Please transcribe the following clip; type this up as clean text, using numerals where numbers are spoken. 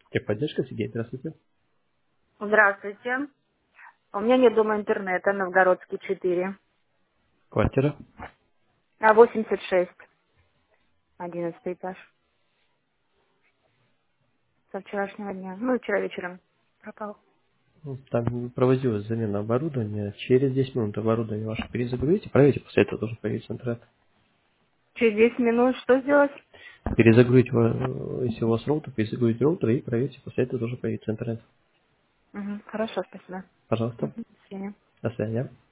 Техподдержка, Сергей, здравствуйте. Здравствуйте. У меня нет дома интернета, Новгородский 4. Квартира. 86. 11 этаж. Со вчерашнего дня. Ну, вчера вечером пропал. Ну, там проводилась замена оборудования. Через 10 минут оборудование ваше перезагрузите, проверьте, после этого должен появиться интернет. Через 10 минут что сделать? Перезагрузить, если у вас роутер, перезагрузить роутер и проверьте, после этого должен появиться интернет. Хорошо, спасибо. Пожалуйста. До свидания. До свидания.